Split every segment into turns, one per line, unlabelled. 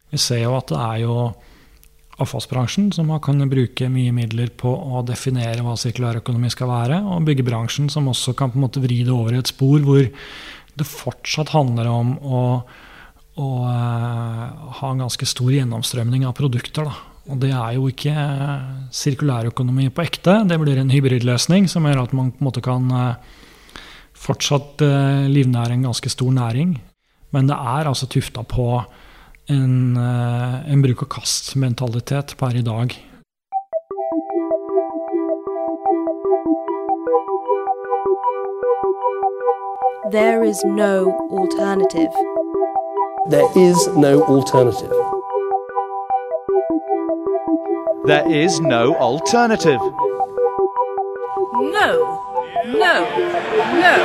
Vi ser jo at det jo avfallsbransjen som kan bruke mye midler på å definere hva sirkulærøkonomi skal være, og byggebransjen som også kan på en måte vri det over i et spor hvor det fortsatt handler om å ha en ganske stor gjennomstrømning av produkter. Da. Og det jo ikke sirkulærøkonomi på ekte, det blir en hybridløsning som gjør at man på en måte kan fortsatt livnære en ganske stor næring. Men det altså tuftet på en bruk- og kast-mentalitet per i dag.
There is no alternative.
There is no alternative.
There is no alternative.
No, no, no.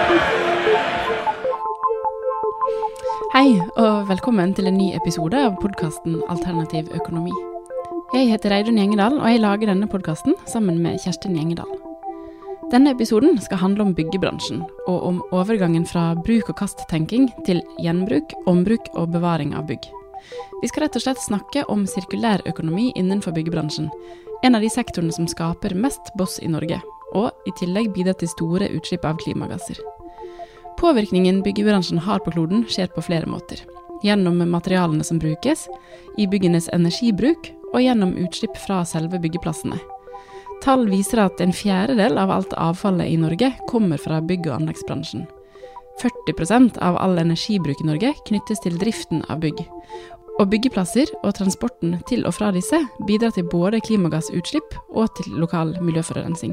Hei, og velkommen til en ny episode av podcasten Alternativ økonomi. Jeg heter Reidun Gjengedal, og jeg lager denne podcasten sammen med Kjerstin Gjengedal. Denne episoden skal handle om byggebransjen, og om overgangen fra bruk- og kast-tenking til gjenbruk, ombruk og bevaring av bygg. Vi skal rett og slett snakke om sirkulær økonomi innenfor byggebransjen, en av de sektorene som skaper mest boss i Norge, og i tillegg bidrar til store utslipp av klimagasser. Påvirkningen byggebransjen har på kloden skjer på flere måter. Gjennom materialene som brukes, i byggenes energibruk og gjennom utslipp fra selve byggeplassene. Tall viser at 1/4 av alt avfallet i Norge kommer fra bygg- og anleggsbransjen. 40% av all energibruk i Norge knyttes til driften av bygg. Og byggeplasser og transporten til og fra disse bidrar til både klimagassutslipp og til lokal miljøforurensning.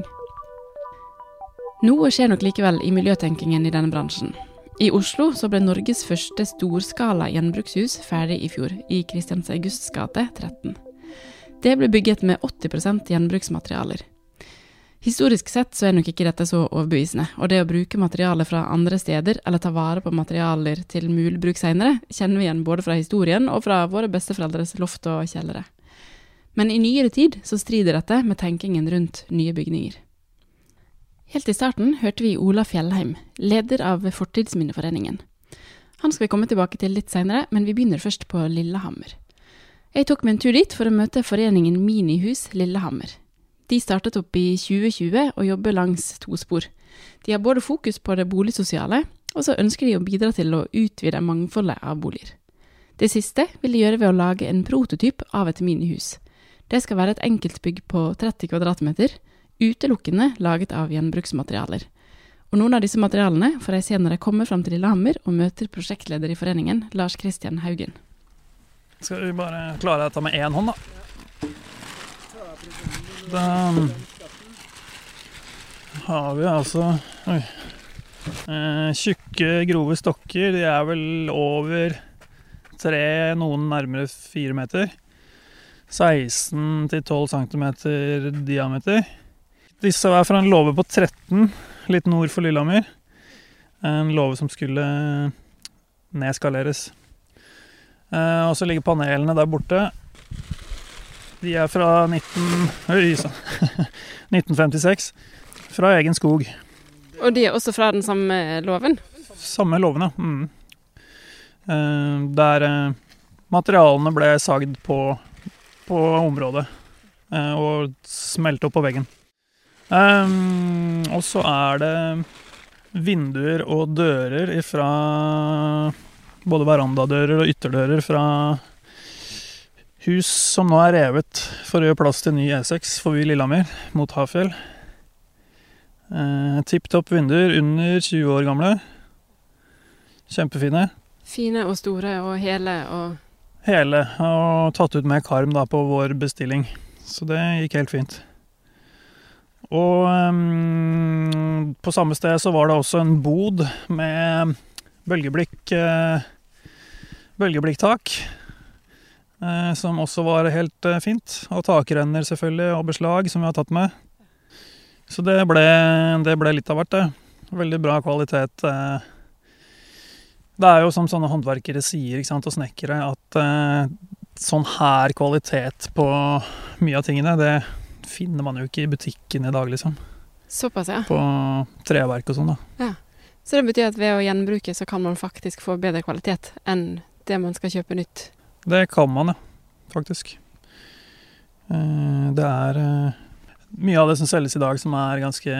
Noe skjer nok likevel i miljøtenkingen i denne bransjen. I Oslo så ble Norges første storskala gjenbrukshus ferdig i fjor, i Kristians Augusts gate 13. Det ble bygget med 80% gjenbruksmaterialer. Historisk sett så nok ikke dette så overbevisende, og det å bruke materialer fra andre steder, eller ta vare på materialer til mulig bruk senere, kjenner vi igjen både fra historien og fra våre besteforeldres loft og kjellere. Men i nyere tid så strider dette med tenkingen rundt nye bygninger. Helt i starten hørte vi Ola Fjellheim, leder av Fortidsminneforeningen. Han skal vi komme tilbake til litt senere, men vi begynner først på Lillehammer. Jeg tok meg en tur dit for å møte foreningen Minihus Lillehammer. De startet opp i 2020 og jobber langs 2 spor. De har både fokus på det boligsosiale, og så ønsker de å bidra til å utvide mangfoldet av boliger. Det siste vil de gjøre ved å lage en prototyp av et minihus. Det skal være et enkeltbygg på 30 kvadratmeter, utelukkende laget av gjenbruksmaterialer. Og noen av disse materialene får jeg se når jeg kommer frem til Lillehammer og møter prosjektleder i foreningen, Lars Christian Haugen.
Skal vi bare klare dette med én hånd, da? Da har vi altså tjukke, grove stokker. De vel over 3, noen nærmere 4 meter. 16 til 12 centimeter diameter. Disse var fra en låve på 13, litt nord for Lillehammer. En låve som skulle nedskaleres. Og så ligger panelene der borte. De fra 1956, fra egen skog.
Og de også fra den samme låven?
Samme låven, ja. Der materialene ble sagd på området og smeltet opp på veggen. Og så det vinduer og dører fra både verandadører og ytterdører fra hus som nå revet for å gjøre plass til ny E6 forbi Lillehammer mot Hafjell. Tipp-topp vinduer under 20 år gamle. Kjempefine.
Fine og store og hele og...
Hele, og tatt ut med karm da på vår bestilling. Så det gikk helt fint. Og på samme sted så var det også en bod med bølgeblikktak, som også var helt fint, og takrenner selvfølgelig, og beslag som vi har tatt med. Så det ble litt av hvert det. Veldig bra kvalitet. Det jo som sånne håndverkere sier, ikke sant, og snekkere, at sånn her kvalitet på mye av tingene, det finner man jo ikke i butikken i dag, liksom.
Såpass, ja.
På treverk og sånn, da.
Ja. Så det betyr at ved å gjenbruke så kan man faktisk få bedre kvalitet enn det man skal kjøpe nytt?
Det kan man, faktisk. Det mye av det som selges i dag som ganske,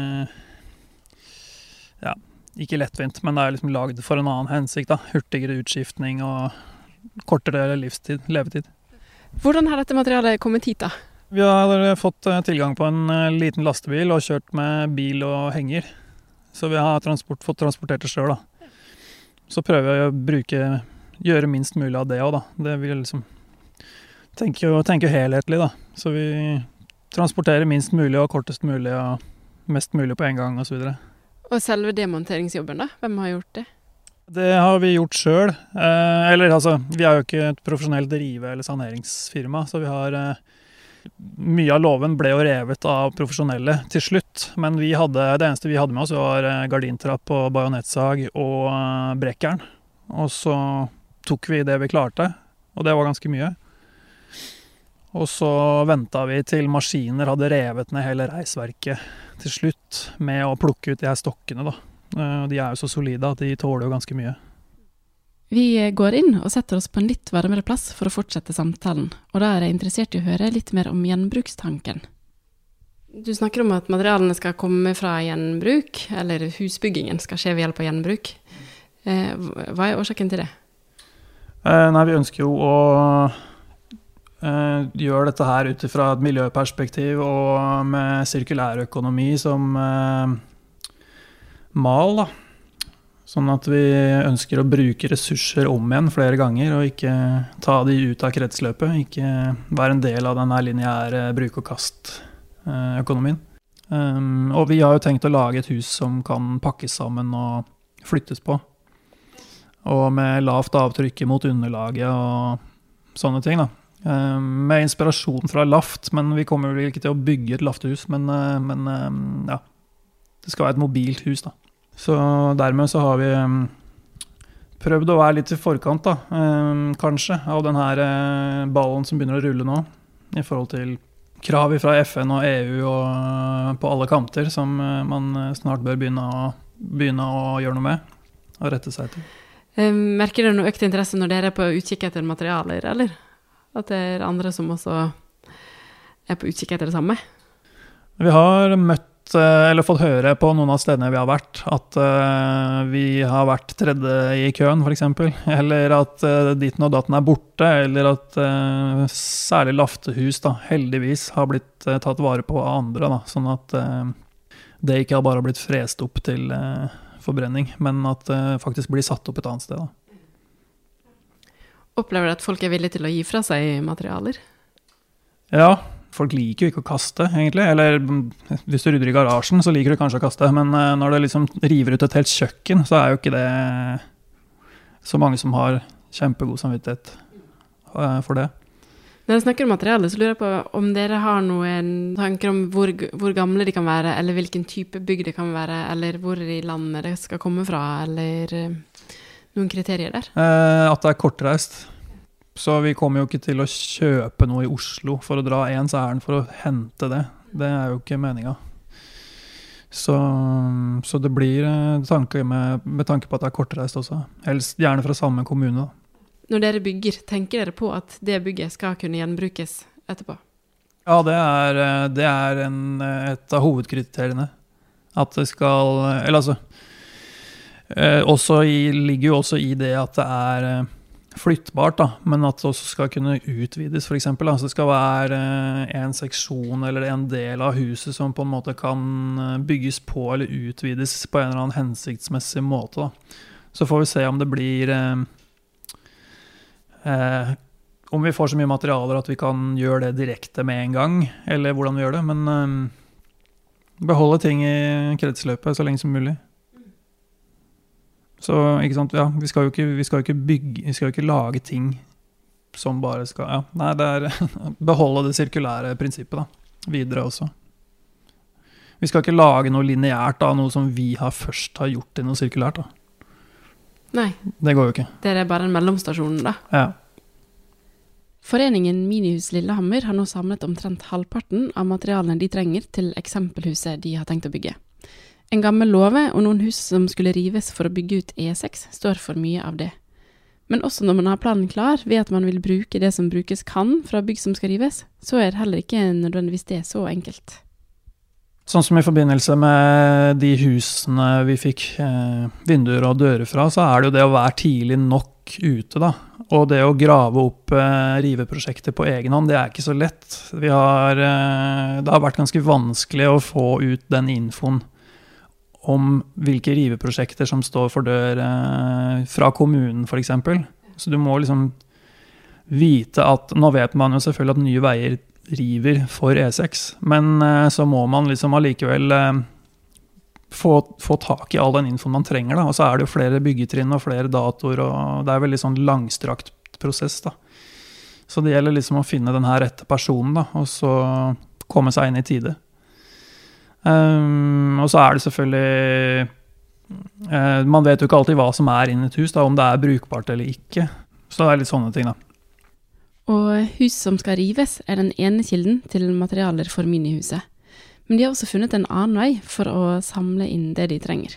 ikke lettvint, men det liksom laget for en annen hensikt, da. Hurtigere utskiftning og kortere levetid.
Hvordan har dette materialet kommet hit, da?
Vi har fått tilgang på en liten lastebil og kjørt med bil og henger. Så vi har fått transportert det selv, da. Så prøver vi å gjøre minst mulig av det også, da. Det vil liksom tenke helhetlig, da. Så vi transporterer minst mulig og kortest mulig og mest mulig på en gang og så videre.
Og selve demonteringsjobben, da? Hvem har gjort det?
Det har vi gjort selv. Vi er jo ikke et profesjonelt drive- eller saneringsfirma, så vi har mye av låven ble jo revet av profesjonelle til slutt, men det eneste vi hadde med oss var gardintrapp og bajonettsag og brekkjern. Og så tok vi det vi klarte, og det var ganske mye. Og så ventet vi til maskiner hadde revet ned hele reisverket til slutt med å plukke ut de her stokkene, da. De jo så solide at de tåler jo ganske mye.
Vi går inn og setter oss på en litt varmere plass for å fortsette samtalen, og da jeg interessert i å høre litt mer om gjenbrukstanken. Du snakker om at materialene skal komme fra gjenbruk, eller husbyggingen skal skje ved hjelp av gjenbruk. Hva årsaken til det?
Nei, vi ønsker jo å gjøre dette her ut fra et miljøperspektiv og med sirkulærøkonomi som mal, da. Sånn at vi ønsker å bruke ressurser om igjen flere ganger, og ikke ta de ut av kretsløpet, ikke være en del av denne lineære bruk-og-kast-økonomien. Og vi har jo tenkt å lage et hus som kan pakkes sammen og flyttes på, og med lavt avtrykk mot underlaget og sånne ting, da. Med inspirasjon fra Laft, men vi kommer vel ikke til å bygge et lafthus, men det skal være et mobilt hus, da. Så dermed så har vi prøvd å være litt i forkant, da, kanskje, av den her ballen som begynner å rulle nå, i forhold til krav fra FN og EU og på alle kanter, som man snart bør begynne å gjøre noe med, og rette seg til.
Merker dere noe økt interesse når dere på utkikk etter materialer, eller? At det andre som også på utkikk etter det samme?
Vi har fått høre på noen av stedene vi har vært, at vi har vært tredje i køen, for eksempel, eller at ditten og datten borte, eller at særlig laftehus, da, heldigvis har blitt tatt vare på av andre, da, sånn at det ikke har bare blitt frest opp til forbrenning, men at det faktisk blir satt opp et annet sted, da.
Opplever du at folk villige til å gi fra seg materialer?
Ja, folk liker jo ikke å kaste, egentlig. Eller hvis du rydder i garasjen, så liker du kanskje å kaste. Men når det liksom river ut et helt kjøkken, så jo ikke det så mange som har kjempegod samvittighet for det.
Når jeg snakker om materialer, så lurer jeg på om dere har noen tanker om hvor gamle de kan være, eller hvilken type bygg det kan være, eller hvor i landet det skal komme fra, eller noen kriterier der?
At det kortreist. Så vi kommer jo ikke til å kjøpe noe i Oslo for å dra ens ærend for å hente det. Det jo ikke meningen. Så det blir med tanke på at det kortreist også. Helst gjerne fra samme kommune, da.
Når dere bygger, tenker dere på at det bygget skal kunne gjenbrukes etterpå?
Ja, det et av hovedkriteriene. At det skal, eller altså, ligger jo også i det at det flyttbart, da, men at det også skal kunne utvides, for eksempel. Altså det skal være en seksjon eller en del av huset som på en måte kan bygges på eller utvides på en eller annen hensiktsmessig måte, da. Så får vi se om det blir om vi får så mye materialer at vi kan gjøre det direkte med en gang, eller hvordan vi gjør det, men beholde ting i kretsløpet så lenge som mulig. Så, ikke sant, ja, vi skal jo ikke lage ting som bare skal, ja, nei, det beholde det sirkulære prinsippet, da, videre også. Vi skal ikke lage noe lineært, da, noe som vi først har gjort til noe sirkulært, da.
Nei.
Det går jo ikke.
Det bare en mellomstasjon, da.
Ja.
Foreningen Minihus Lillehammer har nå samlet omtrent halvparten av materialene de trenger til eksempelhuset de har tenkt å bygge. En gammel låve og noen hus som skulle rives for å bygge ut E6 står for mye av det. Men også når man har planen klar, ved at man vil bruke det som brukes kan fra bygg som skal rives, så det heller ikke nødvendigvis det så enkelt.
Sånn som i forbindelse med de husene vi fikk vinduer og dører fra, så det jo det å være tidlig nok ute da. Og det å grave opp riveprosjekter på egen hånd, det ikke så lett. Det har vært ganske vanskelig å få ut den infoen om hvilke riveprosjekter som står for dør fra kommunen for eksempel. Så du må liksom vite at, nå vet man jo selvfølgelig at Nye Veier river for E6, men så må man liksom allikevel få tak i all den infoen man trenger da, og så det jo flere byggetrinn og flere datoer, og det veldig sånn langstrakt prosess da. Så det gjelder liksom å finne den her rette personen da, og så komme seg inn i tide. Og så det selvfølgelig man vet jo ikke alltid hva som inne i et hus da, om det brukbart eller ikke, så det litt sånne ting da.
Og hus som skal rives den ene kilden til materialer for minihuset, men de har også funnet en annen vei for å samle inn det de trenger.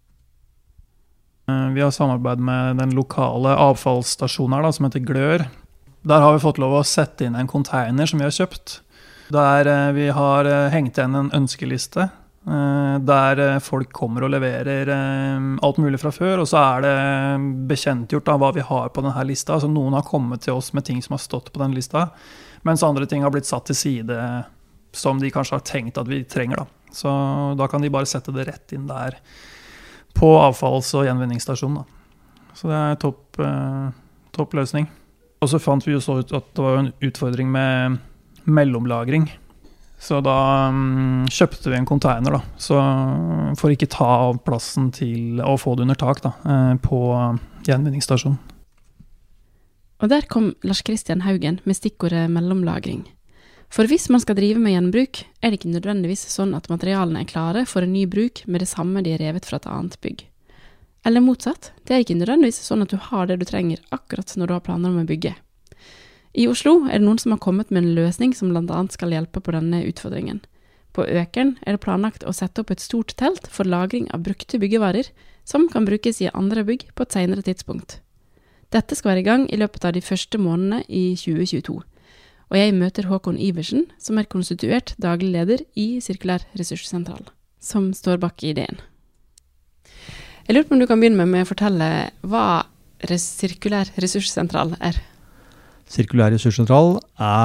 Vi har samarbeid med den lokale avfallsstasjonen her da, som heter Glør. Der har vi fått lov å sette inn en container som vi har kjøpt, der vi har hengt igjen en ønskeliste, der folk kommer og leverer alt mulig fra før, og så det bekjentgjort da, hva vi har på denne lista. Så noen har kommet til oss med ting som har stått på den lista, mens andre ting har blitt satt til side som de kanskje har tenkt at vi trenger. Da. Så da kan de bare sette det rett inn der på avfalls- og gjenvinningsstasjonen. Da. Så det topp løsning. Og så fant vi jo så ut at det var en utfordring med mellomlagring. Så da kjøpte vi en container da, så for ikke ta av plassen til å få det under tak da, på gjenvinningsstasjonen.
Og der kom Lars Christian Haugen med stikkordet mellomlagring. For hvis man skal drive med gjenbruk, det ikke nødvendigvis sånn at materialene klare for en ny bruk med det samme de revet fra et annet bygg. Eller motsatt, det ikke nødvendigvis sånn at du har det du trenger akkurat når du har planer om å bygge. I Oslo det noen som har kommet med en løsning som blant annet skal hjelpe på denne utfordringen. På Økern det planlagt å sette opp et stort telt for lagring av brukte byggevarer som kan brukes i andre bygg på et senere tidspunkt. Dette skal være i gang i løpet av de første månedene i 2022. Og jeg møter Håkon Iversen, som konstituert daglig leder i Sirkulær Ressurssentral, som står bak ideen. Jeg lurer på om du kan begynne med å fortelle hva Sirkulær Ressurssentral
Sirkulær Ressurssentral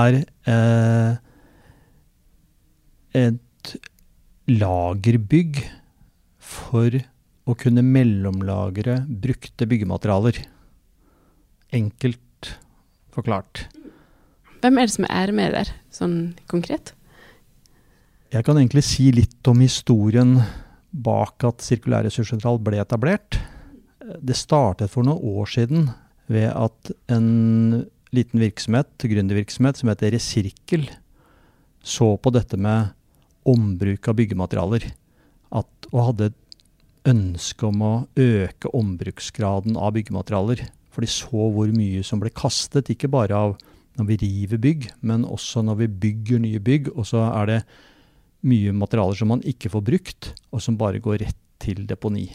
et lagerbygg for å kunne mellomlagre brukte byggematerialer. Enkelt forklart.
Hvem det som med der, sånn konkret?
Jeg kan egentlig si litt om historien bak at Sirkulær Ressurssentral ble etablert. Det startet for noen år siden ved at en liten virksomhet, gründervirksomhet som heter Resirkel, så på dette med ombruk av byggematerialer, og hadde et ønske om å øke ombruksgraden av byggematerialer, for de så hvor mye som ble kastet, ikke bare av når vi river bygg, men også når vi bygger nye bygg, og så det mye materialer som man ikke får brukt, og som bare går rett til deponi.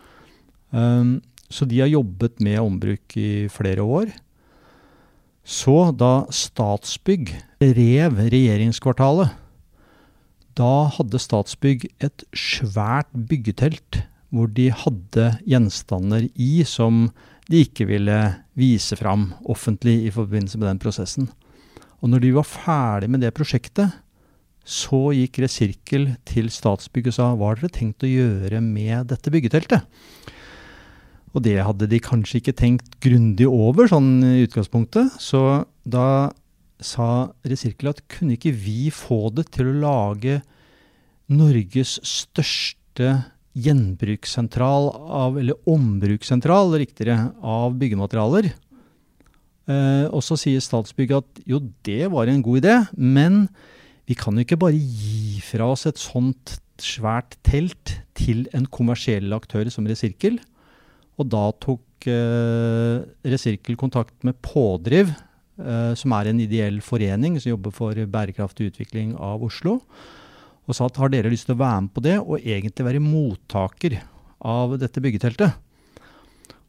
Så de har jobbet med ombruk i flere år. Så da Statsbygg rev regjeringskvartalet, da hadde Statsbygg et svært byggetelt, hvor de hadde gjenstander i som de ikke ville vise fram offentlig i forbindelse med den prosessen. Og når de var ferdig med det prosjektet, så gikk Resirkel til Statsbygg og sa, hva har dere tenkt å gjøre med dette byggeteltet? Og det hadde de kanskje ikke tenkt grundig over, sånn i utgangspunktet. Så da sa Resirkel at kunne ikke vi få det til å lage Norges største gjenbrukssentral eller ombrukssentral, riktigere, av byggematerialer. Og så sier Statsbygg at jo, det var en god idé, men vi kan jo ikke bare gi fra oss et sånt svært telt til en kommersiell aktør som Resirkel. Og da tok Resirkel kontakt med Pådriv, som en ideell forening som jobber for bærekraftig utvikling av Oslo, og sa at har dere lyst til å være med på det, og egentlig være mottaker av dette byggeteltet?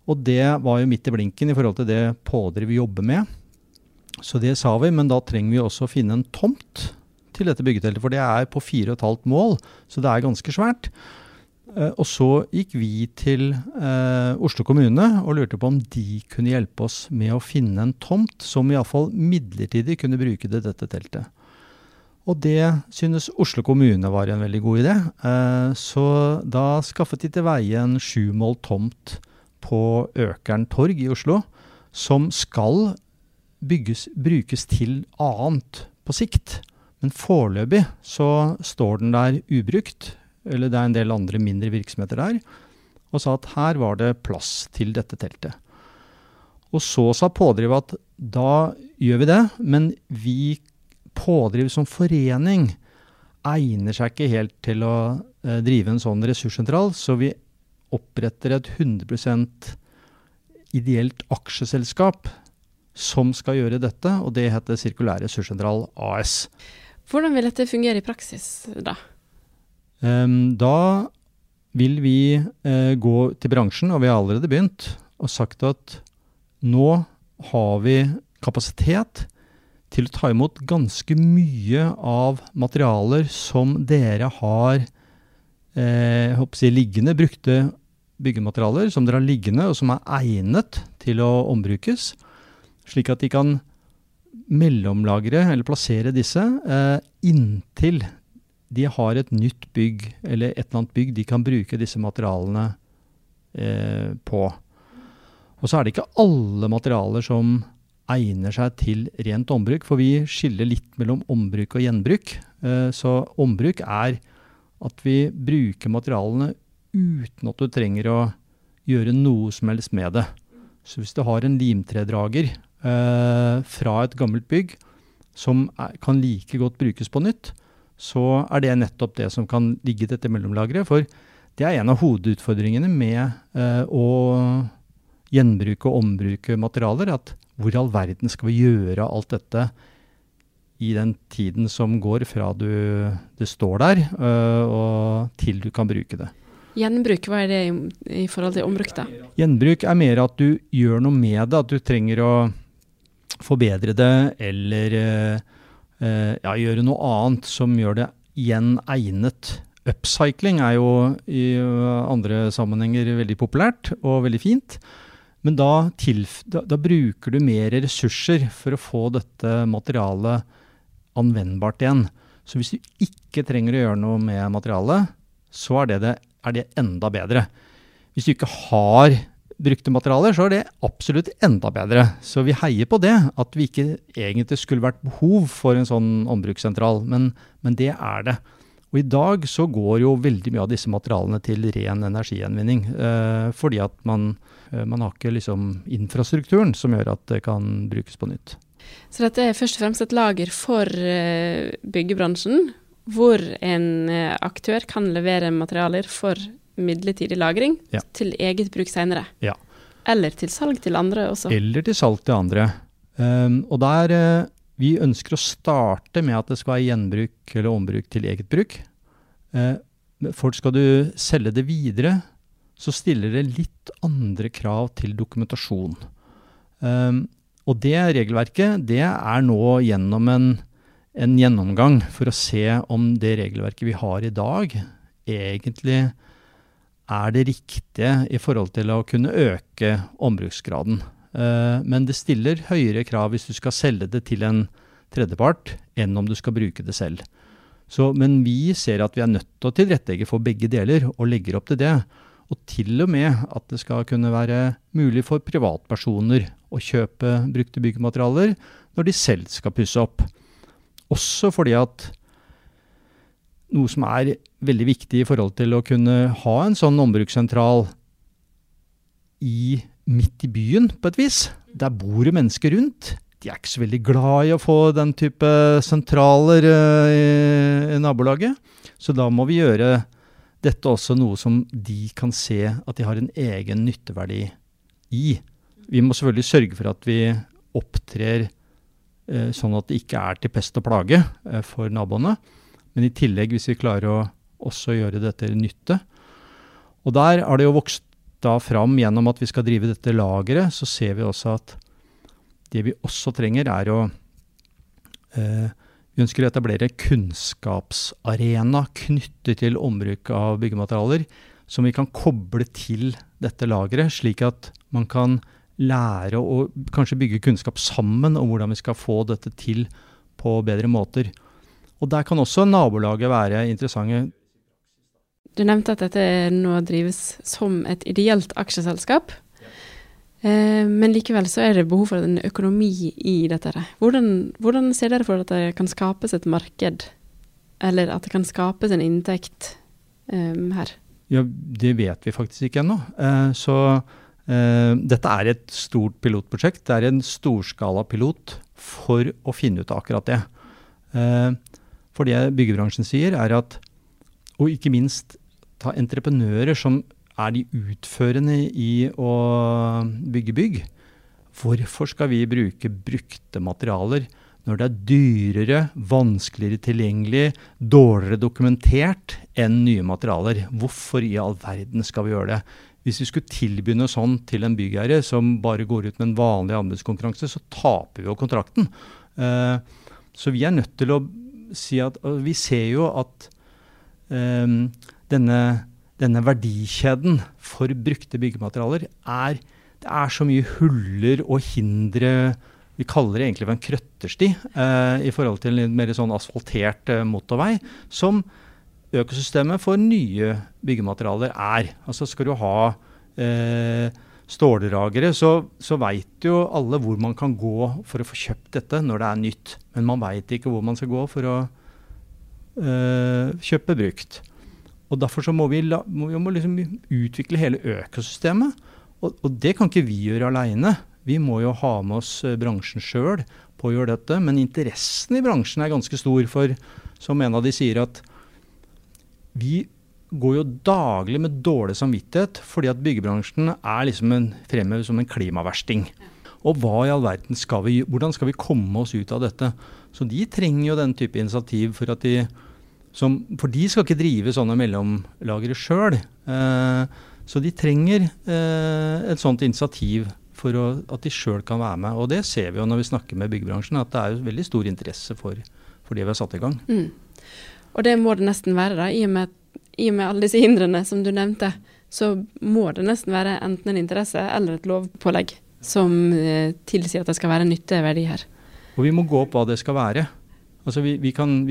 Og det var jo midt i blinken i forhold til det pådriv vi jobber med. Så det sa vi, men da trenger vi også å finne en tomt til dette byggeteltet, for det på 4,5 mål, så det ganske svært. Og så gikk vi til Oslo kommune og lurte på om de kunne hjelpe oss med å finne en tomt som i hvert fall midlertidig kunne bruke dette teltet. Og det synes Oslo kommune var en veldig god idé, så da skaffet de til veie en 7-mål tomt på Økern torg i Oslo, som skal brukes til annet på sikt. Men foreløpig så står den der ubrukt, eller det en del andre mindre virksomheter der, og sa at her var det plass til dette teltet. Og så sa pådriv at da gjør vi det, men vi pådriv som forening egner seg ikke helt til å drive en sånn ressurssentral, så vi oppretter et 100% ideelt aksjeselskap som skal gjøre dette, og det heter Sirkulær Ressurssentral AS.
Hvordan vil dette fungere i praksis da?
Da vil vi gå til bransjen, og vi har allerede begynt, og sagt at nå har vi kapasitet til å ta imot ganske mye av materialer som dere har liggende, brukte byggematerialer som dere har liggende og som egnet til å ombrukes, slik at de kan mellomlagre eller plassere disse inntil de har et nytt bygg eller et eller annet bygg de kan bruke disse materialene på. Og så det ikke alle materialer som egner seg til rent ombruk, for vi skiller litt mellom ombruk og gjenbruk. Så ombruk at vi bruker materialene uten at du trenger å gjøre noe som helst med det. Så hvis du har en limtredrager fra et gammelt bygg som kan like godt brukes på nytt, så det nettopp det som kan ligge i dette mellomlagret, for det en av hovedutfordringene med å gjenbruke og ombruke materialer, at hvor i all verden skal vi gjøre alt dette i den tiden som går fra det står der, og til du kan bruke det.
Gjenbruk, hva det i forhold til ombruk da?
Gjenbruk mer at du gjør noe med det, at du trenger å forbedre det, eller gjøre noe annet som gjør det igjen egnet. Upcycling jo i andre sammenhenger veldig populært og veldig fint, men da bruker du mer ressurser for å få dette materialet anvendbart igjen. Så hvis du ikke trenger å gjøre noe med materialet, så det enda bedre. Hvis du ikke har brukte materialer, så det absolutt enda bedre. Så vi heier på det, at vi ikke egentlig skulle vært behov for en sånn ombruksentral, men det det. Og i dag så går jo veldig mye av disse materialene til ren energigjenvinning, fordi at man har ikke liksom infrastrukturen som gjør at det kan brukes på nytt.
Så dette først og fremst et lager for byggebransjen, hvor en aktør kan levere materialer for midlertidig lagring til eget bruk senere.
Ja.
Eller til salg til andre også.
Eller til salg til andre. Og vi ønsker å starte med at det skal være gjenbruk eller ombruk til eget bruk. For skal du selge det videre, så stiller det litt andre krav til dokumentasjon. Og det regelverket, det nå gjennom en gjennomgang for å se om det regelverket vi har i dag egentlig det riktige i forhold til å kunne øke ombruksgraden. Men det stiller høyere krav hvis du skal selge det til en tredjepart enn om du skal bruke det selv. Men vi ser at vi nødt til å tilrettelegge for begge deler og legger opp til det. Og til og med at det skal kunne være mulig for privatpersoner å kjøpe brukte byggematerialer når de selv skal pusse opp. Også fordi at noe som veldig viktig i forhold til å kunne ha en sånn ombrukssentral midt i byen på et vis. Der bor det mennesker rundt. De ikke så veldig glad i å få den type sentraler i nabolaget. Så da må vi gjøre dette også noe som de kan se at de har en egen nytteverdi i. Vi må selvfølgelig sørge for at vi opptrer sånn at det ikke til pest og plage for naboene. Men i tillegg hvis vi klarer å også gjøre dette nytte. Og der har det jo vokst da fram gjennom at vi skal drive dette lageret, så ser vi også at det vi også trenger vi ønsker å etablere kunnskapsarena knyttet til ombruk av byggematerialer, som vi kan koble til dette lageret, slik at man kan lære å kanskje bygge kunnskap sammen om hvordan vi skal få dette til på bedre måter. Og der kan også nabolaget være interessante.
Du nevnte at dette nå drives som et ideelt aksjeselskap, men likevel så det behov for en økonomi i dette. Hvordan ser dere for at det kan skapes et marked, eller at det kan skapes en inntekt her?
Ja, det vet vi faktisk ikke ennå. Dette et stort pilotprosjekt. Det en storskala pilot for å finne ut akkurat det. For det byggebransjen sier at, og ikke minst ta entreprenører som de utførende i å bygge bygg. Hvorfor skal vi bruke brukte materialer når det dyrere, vanskeligere tilgjengelig, dårligere dokumentert enn nye materialer? Hvorfor i all verden skal vi gjøre det? Hvis vi skulle tilby noe sånn til en byggherre som bare går ut med en vanlig anbudskonkurranse, så taper vi jo kontrakten. Så vi nødt til å si at vi ser jo at denne verdikjeden for brukte byggematerialer det så mye huller og hindre, vi kaller det egentlig for en krøttersti i forhold til en mer sånn asfaltert motorvei, som økosystemet for nye byggematerialer Altså skal du ha ståldragere, så vet jo alle hvor man kan gå for å få kjøpt dette når det nytt. Men man vet ikke hvor man skal gå for å kjøpe brukt. Og derfor så må vi liksom utvikle hele økosystemet, og det kan ikke vi gjøre alene. Vi må jo ha med oss bransjen selv på å gjøre dette, men interessen i bransjen ganske stor, for som en av de sier at vi går jo daglig med dårlig samvittighet, fordi at byggebransjen liksom fremhevet som en klimaversting. Og hva i all verden hvordan skal vi komme oss ut av dette? Så de trenger jo den type initiativ for at for de skal ikke drive sånne mellomlagere selv. Så de trenger et sånt initiativ for at de selv kan være med. Og det ser vi jo når vi snakker med byggebransjen, at det veldig stor interesse for det vi har satt i gang.
Og det må det nesten være da, i og med alle disse hindrene som du nevnte, så må det nesten være enten en interesse eller et lovpålegg som tilsier at det skal være nytteverdi her.
Og vi må gå opp hva det skal være. Altså vi kan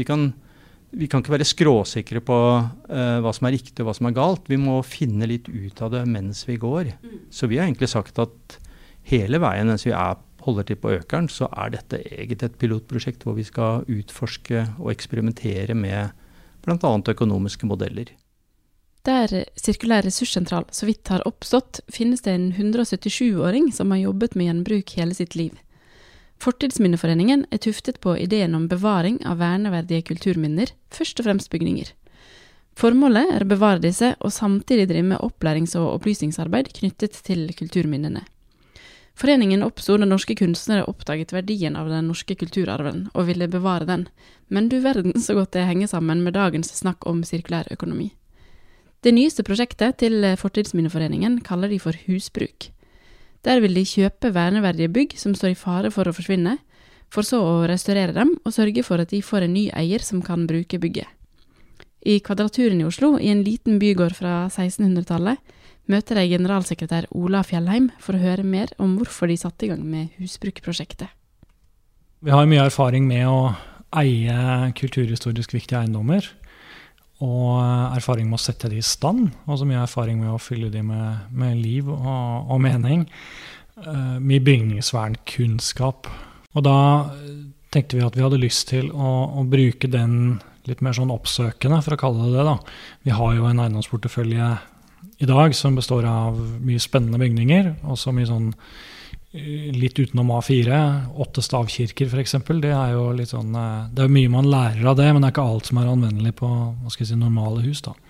ikke være skråsikre på hva som riktig og hva som galt. Vi må finne litt ut av det mens vi går. Så vi har egentlig sagt at hele veien mens vi holder til på Økern, så dette egentlig et pilotprosjekt hvor vi skal utforske og eksperimentere med blant annet økonomiske modeller.
Der Sirkulær ressurssentral så vidt har oppstått, finnes det en 177-åring som har jobbet med gjenbruk hele sitt liv. Fortidsminneforeningen tuftet på ideen om bevaring av verneverdige kulturminner, først og fremst bygninger. Formålet å bevare disse, og samtidig drive med opplærings- og opplysningsarbeid knyttet til kulturminnene. Foreningen oppstod da norske kunstnere oppdaget verdien av den norske kulturarven, og ville bevare den, men du verden så godt det henger sammen med dagens snakk om sirkulær økonomi. Det nyeste prosjektet til Fortidsminneforeningen kaller de for husbruk. Der vil de kjøpe verneverdige bygg som står i fare for å forsvinne, for så å restaurere dem og sørge for at de får en ny eier som kan bruke bygget. I Kvadraturen i Oslo, i en liten bygård fra 1600-tallet, møter jeg generalsekretær Ola Fjellheim for å høre mer om hvorfor de satte i gang med husbrukprosjektet.
Vi har mye erfaring med å eie kulturhistorisk viktige eiendommer, og erfaring med å sette de i stand, og så mye erfaring med å fylle de med liv og mening. Mye bygningsvernkunnskap. Og da tenkte vi at vi hadde lyst til å bruke den litt mer sånn oppsøkende, for å kalle det det da. Vi har jo en eiendomsportefølje i dag som består av mye spennende bygninger, og så mye sånn litt utenom A4, 8 stavkirker for eksempel. Det jo litt sånn, det mye man lærer av det, men det ikke alt som anvendelig på normale hus da.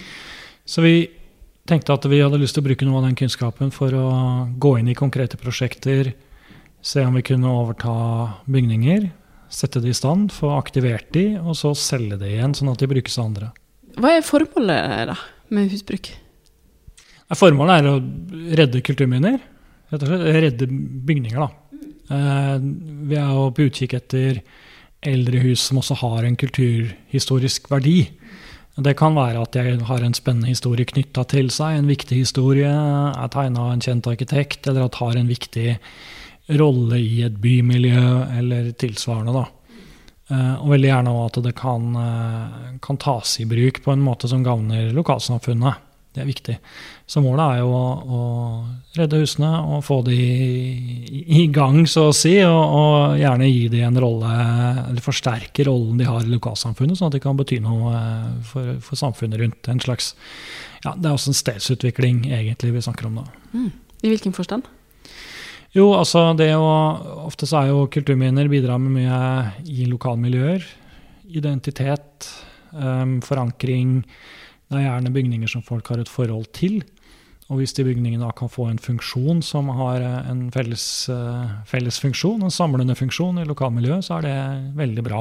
Så vi tenkte at vi hadde lyst til å bruke noe av den kunnskapen for å gå inn i konkrete prosjekter, se om vi kunne overta bygninger, sette det i stand, få aktivert de, og så selge det igjen, sånn at de brukes av andre.
Hva formålet da med husbruk?
Formålet er å redde kulturminner, rett og slett, redde bygninger da. Vi er jo på utkikk etter eldre hus som også har en kulturhistorisk verdi. Det kan være at jeg har en spennende historie knyttet til seg, en viktig historie, er tegnet av en kjent arkitekt, eller at har en viktig rolle i et bymiljø, eller tilsvarende da. Og veldig gjerne at det kan tas i bruk på en måte som gagner lokalsamfunnet. Det er viktig. Så målet er jo å redde husene og få de i gang, så å si, og gjerne gi de en rolle, eller forsterke rollen de har i lokalsamfunnet, sånn at de kan bety noe for samfunnet rundt. En slags, ja, det er også en stedsutvikling egentlig vi snakker om da.
I hvilken forstand?
Jo, altså ofte så er jo kulturminner bidrar med mye i lokalmiljøer, identitet, forankring. Det er gjerne bygninger som folk har et forhold til, og hvis de bygningene kan få en funksjon som har en felles funksjon, en samlende funksjon i lokalmiljøet, så er det veldig bra.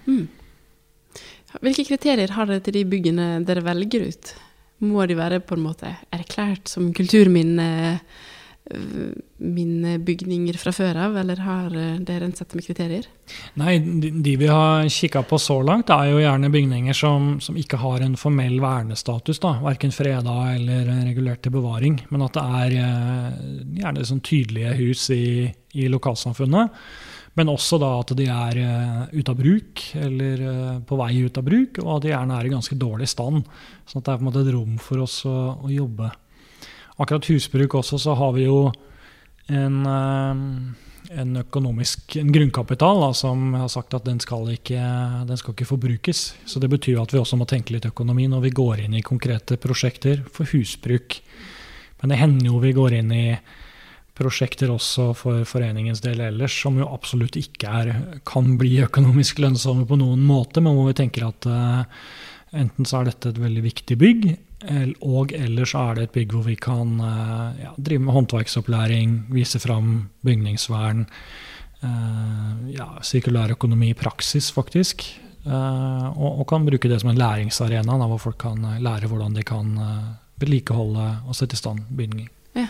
Hvilke kriterier har dere til de byggene dere velger ut? Må de være på en måte erklært som kulturminnebygninger fra før av, eller har dere en sett med kriterier?
Nei, de vi har kikket på så langt er jo gjerne bygninger som ikke har en formell vernestatus, da, hverken fredet eller regulert til bevaring, men at det er gjerne sånn tydelige hus i lokalsamfunnet, men også da at de er ut av bruk, eller på vei ut av bruk, og at de gjerne er i ganske dårlig stand, sånn at det er på en måte et rom for oss å jobbe. Akkurat husbruk også, så har vi jo en grunnkapital da, som har sagt at den skal ikke forbrukes. Så det betyr at vi også må tenke litt økonomi når vi går inn i konkrete prosjekter for husbruk. Men det hender jo vi går inn i prosjekter også for foreningens del ellers, som jo absolutt ikke kan bli økonomisk lønnsomme på noen måte, men hvor vi tenker at enten så er dette et veldig viktig bygg, og ellers er det et bygg hvor vi kan drive med håndverksopplæring, vise fram bygningsvern, sirkulær økonomi i praksis faktisk, og kan bruke det som en læringsarena, da, hvor folk kan lære hvordan de kan vedlikeholde og sette i stand bygninger.
Ja.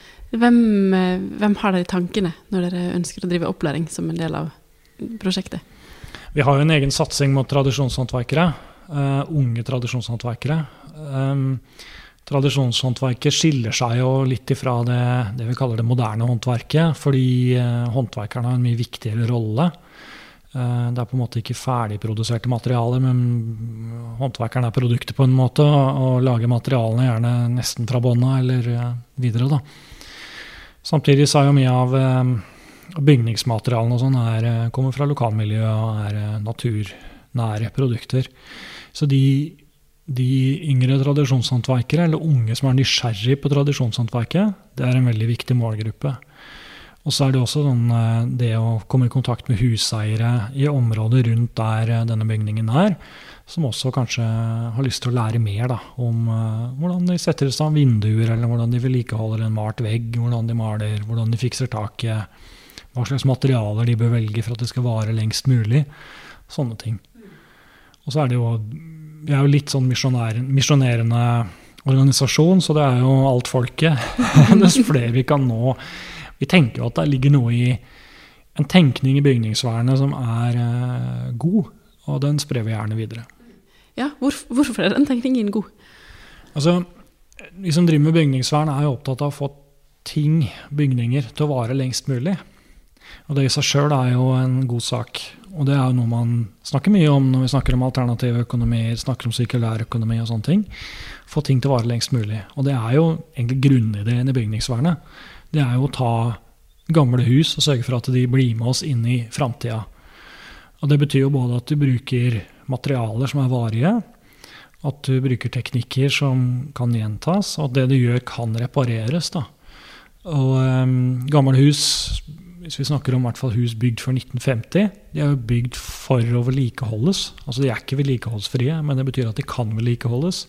Hvem har dere i tankene når dere ønsker å drive opplæring som en del av prosjektet?
Vi har jo en egen satsing mot tradisjonshåndverkere, unge tradisjonshåndverkere. Tradisjonshåndverket skiller seg jo litt ifra det vi kaller det moderne håndverket, fordi håndverkerne har en mye viktigere rolle. Det er på en måte ikke ferdigproduserte materialer, men håndverkerne er produkter på en måte, og lager materialene gjerne nesten fra bånda eller videre da. Samtidig så er jo mye av bygningsmaterialene og sånn kommer fra lokalmiljø og naturnære produkter. Så de yngre tradisjonshåndverkere, eller unge som er nysgjerrig på tradisjonshåndverket, det er en veldig viktig målgruppe. Og så er det også det å komme i kontakt med huseiere i området rundt der denne bygningen som også kanskje har lyst til å lære mer da, om hvordan de setter i stand vinduer, eller hvordan de vedlikeholder en malt vegg, hvordan de maler, hvordan de fikser taket, hva slags materialer de bør velge for at det skal vare lengst mulig, sånne ting. Og så er det jo, vi er jo litt sånn misjonerende organisasjon, så det er jo alt folket, dess flere vi kan nå. Vi tenker jo at det ligger noe i en tenkning i bygningsvernet som god, og den sprer vi gjerne videre.
Ja, hvorfor er den tenkningen god?
Altså, de som driver med bygningsvern er jo opptatt av å få bygninger til å vare lengst mulig. Og det i seg selv er jo en god sak. Og det er jo noe man snakker mye om når vi snakker om alternative økonomier, snakker om sirkulær økonomi og sånne ting. Få ting til å vare lengst mulig. Og det er jo egentlig grunnideen i bygningsvernet. Det er jo å ta gamle hus og sørge for at de blir med oss inn i fremtiden. Og det betyr jo både at du bruker materialer som er varige, at du bruker teknikker som kan gjentas, og at det du gjør kan repareres da. Og gamle hus, hvis vi snakker om i hvert fall hus bygd for 1950, de er jo bygd for å vedlikeholdes. Altså de er ikke vedlikeholdsfrie, men det betyr at de kan vedlikeholdes.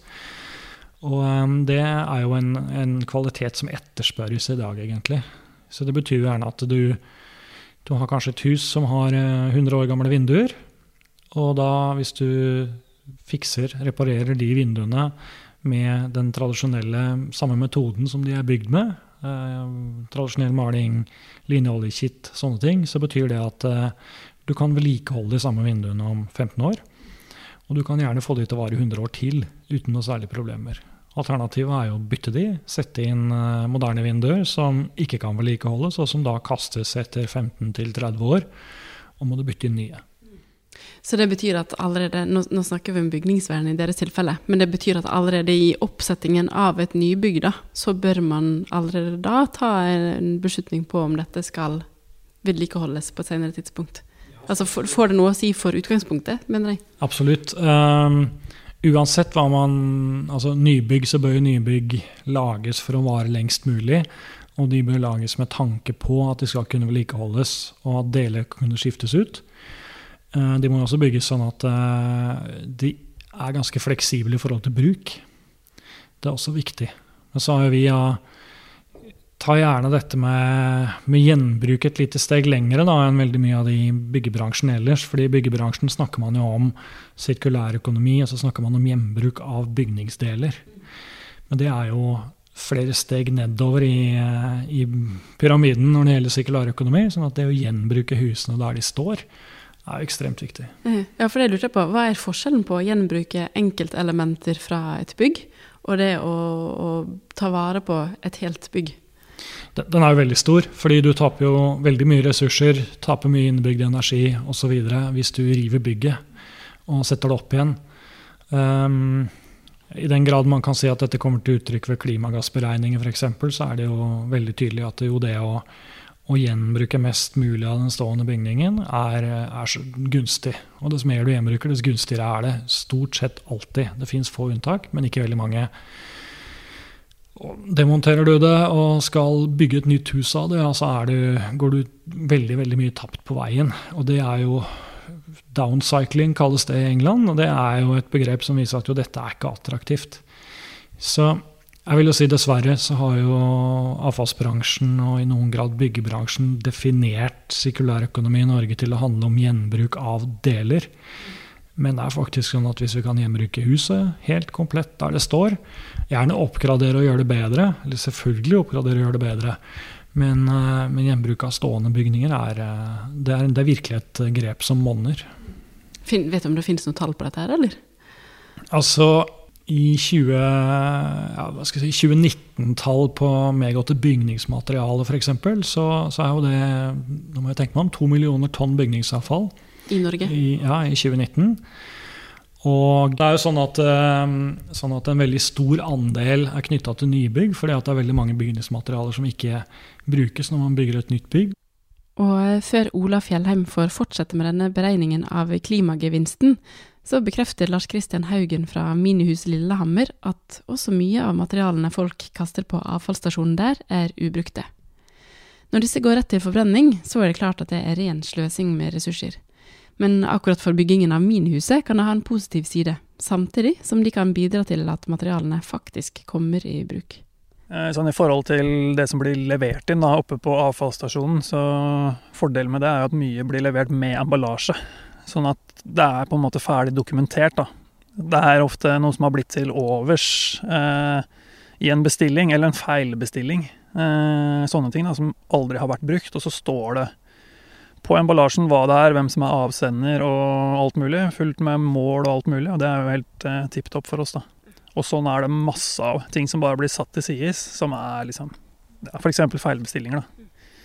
Og det er jo en kvalitet som etterspørres i dag egentlig. Så det betyr jo gjerne at du har kanskje et hus som har 100 år gamle vinduer, og da hvis du reparerer de vinduene med den tradisjonelle samme metoden som de er bygd med, tradisjonell maling, linjeoljekitt, sånne ting, så betyr det at du kan vedlikeholde de samme vinduene om 15 år, og du kan gjerne få de til å vare 100 år til, uten noe særlige problemer. Alternativet er jo å bytte de, sette inn moderne vinduer som ikke kan vedlikeholdes, og som da kastes etter 15 til 30 år, og må du bytte inn nye.
Så det betyr at allerede, nå snakker vi om bygningsvern i deres tilfelle, men det betyr at allerede i oppsettingen av et nybygg da, så bør man allerede da ta en beslutning på om dette skal vedlikeholdes på et senere tidspunkt. Altså får det noe å si for utgangspunktet, mener jeg?
Absolutt. Uansett hva altså nybygg, så bør jo nybygg lages for å vare lengst mulig, og de bør lages med tanke på at de skal kunne vedlikeholdes, og at deler kunne skiftes ut. De må også bygges sånn at de er ganske fleksible i forhold til bruk. Det er også viktig. Men så har vi ta gjerne dette med gjenbruk et lite steg lengre da, enn veldig mye av de byggebransjen ellers, fordi i byggebransjen snakker man jo om sirkulær økonomi, og så snakker man om gjenbruk av bygningsdeler. Men det er jo flere steg nedover i pyramiden når det gjelder sirkulær økonomi, sånn at det å gjenbruke husene der de står, er ekstremt viktig.
Ja, for det lurer jeg på, hva er forskjellen på å gjenbruke enkeltelementer fra et bygg, og det å ta vare på et helt bygg?
Den er jo veldig stor, fordi du taper jo veldig mye ressurser, taper mye innebygd energi og så videre hvis du river bygget og setter det opp igjen. I den grad man kan si at dette kommer til uttrykk ved klimagassberegninger for eksempel, så er det jo veldig tydelig at det å gjenbruke mest mulig av den stående bygningen er så gunstig. Og dess mer du gjenbruker, dess gunstigere er det stort sett alltid. Det finnes få unntak, men ikke veldig mange. Demonterer du det og skal bygge et nytt hus av det, ja, så går du veldig, veldig mye tapt på veien. Og det er jo downcycling kalles det i England, og det er jo et begrep som viser at jo, dette er ikke attraktivt. Så jeg vil jo si dessverre så har jo avfallsbransjen og i noen grad byggebransjen definert sirkulærøkonomi i Norge til å handle om gjenbruk av deler. Men det er faktisk sånn at hvis vi kan gjenbruke huset helt komplett der det står, gjerne oppgradere og gjøre det bedre, eller selvfølgelig oppgradere og gjøre det bedre, men gjenbruk av stående bygninger det er virkelig et grep som monner.
Vet du om det finnes noe tall på dette her, eller?
Altså, i 2019-tall på medgåtte bygningsmateriale for eksempel, så er jo det, nå må jeg tenke meg om, 2 millioner tonn bygningsavfall. I
Norge?
I 2019. Og det er jo sånn at en veldig stor andel er knyttet til nybygg, fordi at det er veldig mange bygningsmaterialer som ikke brukes når man bygger et nytt bygg.
Og før Ola Fjellheim får fortsette med denne beregningen av klimagevinsten, så bekrefter Lars Christian Haugen fra Minihus Lillehammer at også mye av materialene folk kaster på avfallsstasjonen der er ubrukte. Når disse går rett til forbrenning, så er det klart at det er ren sløsing med ressurser. Men akkurat for byggingen av minihuset kan det ha en positiv side, samtidig som de kan bidra til at materialene faktisk kommer i bruk.
Sånn i forhold til det som blir levert inn da, oppe på avfallsstasjonen, så fordelen med det er at mye blir levert med emballasje, sånn at det er på en måte ferdig dokumentert da. Det er ofte noe som har blitt til overs i en bestilling, eller en feilbestilling, sånne ting da, som aldri har vært brukt, og så står det på emballasjen hva det er, hvem som er avsender og alt mulig, fullt med mål og alt mulig, og det er jo helt tipptopp for oss da. Og sånn er det masse av ting som bare blir satt til sides, som er liksom, for eksempel feilbestillinger da.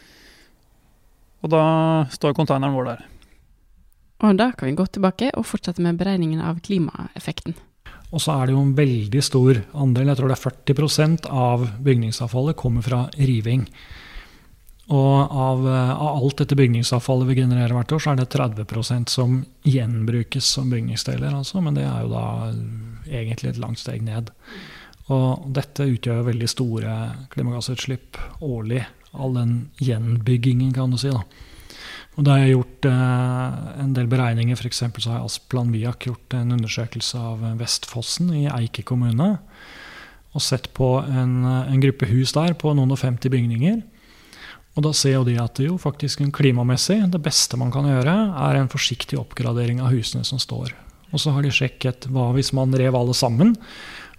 Og da står containeren vår der.
Og da kan vi gå tilbake og fortsette med beregningen av klimaeffekten.
Og så er det jo en veldig stor andel, jeg tror det er 40% av bygningsavfallet kommer fra riving. Og av alt dette bygningsavfallet vi genererer hvert år, så er det 30% som gjenbrukes som bygningsdeler, altså, men det er jo da egentlig et langt steg ned. Og dette utgjør veldig store klimagassutslipp årlig, all den gjenbyggingen kan du si da. Og da har jeg gjort en del beregninger, for eksempel så har Asplan Viak gjort en undersøkelse av Vestfossen i Eike kommune, og sett på en gruppe hus der på noen og 50 bygninger. Og da ser jo de at det jo faktisk klimamessig, det beste man kan gjøre, er en forsiktig oppgradering av husene som står. Og så har de sjekket hva hvis man rev alle sammen,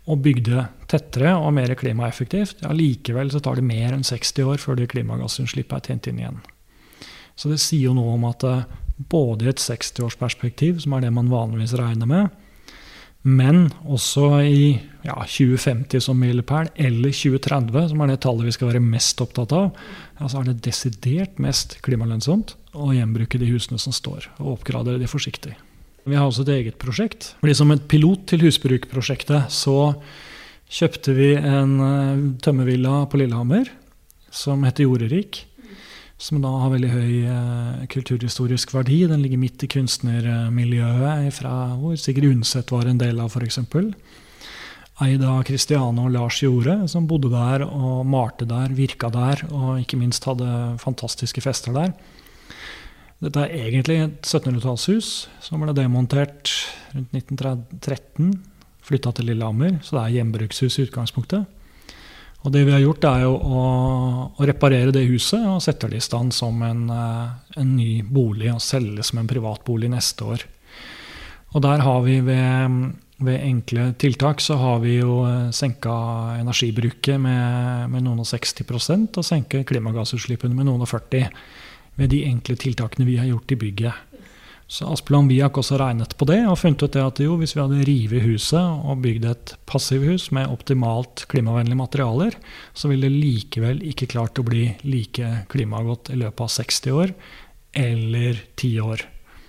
og bygde tettere og mer klimaeffektivt, likevel så tar det mer enn 60 år før det klimagassutslippet er tjent inn igjen. Så det sier jo noe om at både i et 60-årsperspektiv, som er det man vanligvis regner med, men også i 2050 som milepæl, eller 2030, som er det tallet vi skal være mest opptatt av, så er det desidert mest klimalønnsomt å gjenbruke de husene som står, og oppgradere de forsiktig. Vi har også et eget prosjekt. Fordi som et pilot til husbrukprosjektet så kjøpte vi en tømmervilla på Lillehammer, som heter Jorderik, som da har veldig høy kulturhistorisk verdi. Den ligger midt i kunstnermiljøet fra hvor Sigrid Undset var en del av, for eksempel. Eida Christiane og Lars Jorde, som bodde der og malte der, virka der, og ikke minst hadde fantastiske fester der. Dette er egentlig et 1700-tallshus som ble demontert rundt 1913, flyttet til Lillehammer, så det er hjembrukshus i utgangspunktet. Og det vi har gjort er jo å reparere det huset og sette det i stand som en ny bolig og selge som en privatbolig neste år. Og der har vi ved enkle tiltak så har vi jo senket energibruket med noen og 60% og senket klimagassutslippene med noen og 40% ved de enkle tiltakene vi har gjort i bygget. Så Aspeland Viak også regnet på det og funnet ut det at jo, hvis vi hadde rivet huset og bygd et passivhus med optimalt klimavennlige materialer, så ville det likevel ikke klart å bli like klimagodt i løpet av 60 år eller 10 år.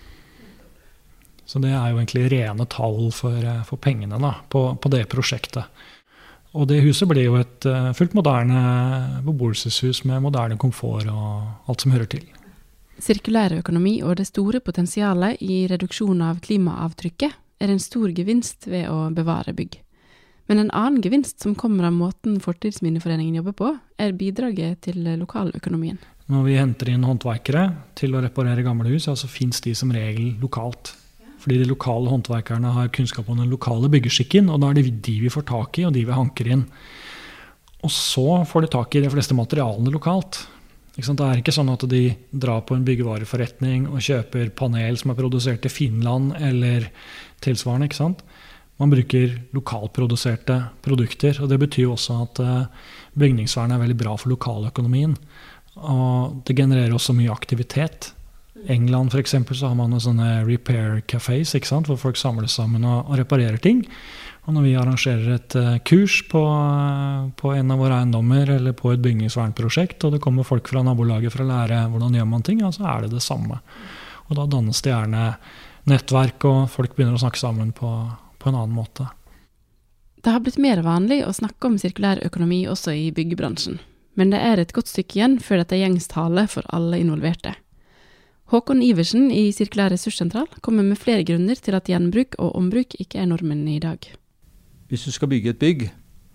Så det er jo egentlig rene tall for pengene da, på det prosjektet. Og det huset ble jo et fullt moderne beboelseshus med moderne komfort og alt som hører til.
Sirkulær økonomi og det store potensialet i reduksjon av klimaavtrykket er en stor gevinst ved å bevare bygg. Men en annen gevinst som kommer av måten Fortidsminneforeningen jobber på, er bidraget til lokaløkonomien.
Når vi henter inn håndverkere til å reparere gamle hus, så finnes de som regel lokalt. Fordi de lokale håndverkerne har kunnskap om den lokale byggeskikken, og da er det de vi får tak i, og de vi hanker inn. Og så får de tak i de fleste materialene lokalt. Det er ikke sånn at de drar på en byggevareforretning og kjøper panel som er produsert i Finland eller tilsvarende, ikke sant? Man bruker lokalproduserte produkter, og det betyr jo også at bygningsvern er veldig bra for lokaløkonomien. Og det genererer også mye aktivitet. I England for eksempel så har man sånne repair cafés, ikke sant? Hvor folk samles sammen og reparerer ting. Og når vi arrangerer et kurs på en av våre eiendommer eller på et bygningsvernprosjekt, og det kommer folk fra nabolaget for å lære hvordan gjør man ting, så er det det samme. Og da dannes det gjerne nettverk, og folk begynner å snakke sammen på en annen måte.
Det har blitt mer vanlig å snakke om sirkulær økonomi også i byggebransjen, men det er et godt stykke igjen før dette er gjengstale for alle involverte. Håkon Iversen i Sirkulær Ressurssentral kommer med flere grunner til at gjenbruk og ombruk ikke er normen i dag.
Hvis du skal bygge et bygg,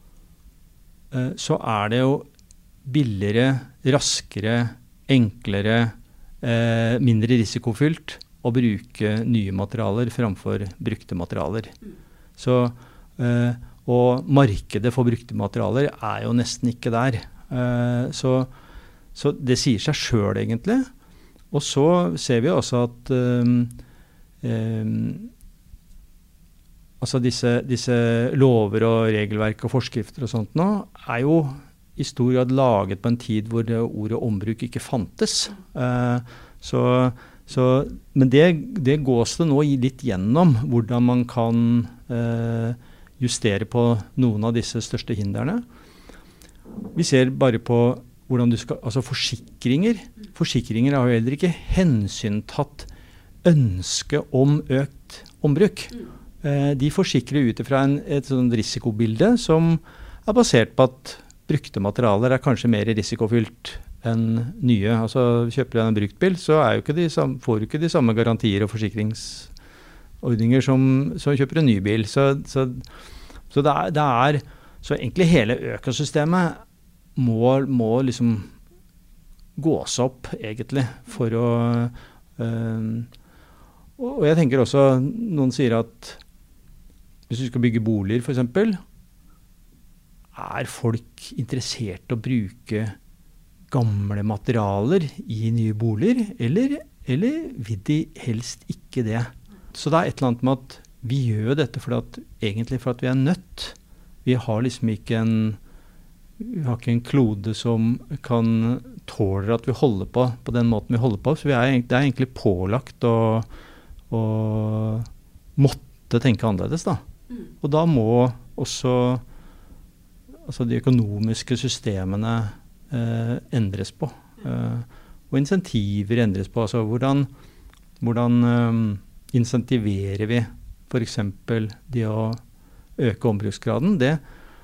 så er det jo billigere, raskere, enklere, mindre risikofylt å bruke nye materialer framfor brukte materialer. Så, og markedet for brukte materialer er jo nesten ikke der. Så det sier seg selv egentlig. Og så ser vi også at altså disse lover og regelverk og forskrifter og sånt nå er jo i stor grad laget på en tid hvor ordet ombruk ikke fantes. Men det gås det nå litt gjennom hvordan man kan justere på noen av disse største hindrene. Vi ser bare på hvordan du skal, altså forsikringer. Forsikringer har jo heller ikke hensyntatt ønske om økt ombruk. De forsikrer ut fra et sånt risikobilde som er basert på at brukte materialer er kanskje mer risikofylt enn nye. Altså kjøper du en brukt bil, så får du ikke de samme garantier og forsikringsordninger som kjøper en ny bil. Så egentlig hele økosystemet må liksom gås opp egentlig for å og jeg tenker også, noen sier at hvis du skal bygge boliger for eksempel, er folk interessert i å bruke gamle materialer i nye boliger, eller vil de helst ikke det? Så det er et eller annet med at vi gjør dette egentlig for at vi er nødt. Vi har liksom ikke en klode som kan tåle at vi holder på den måten vi holder på. Så det er egentlig pålagt å måtte tenke annerledes da. Og da må også de økonomiske systemene endres på. Og insentiver endres på. Altså hvordan insentiverer vi for eksempel det å øke ombruksgraden? Det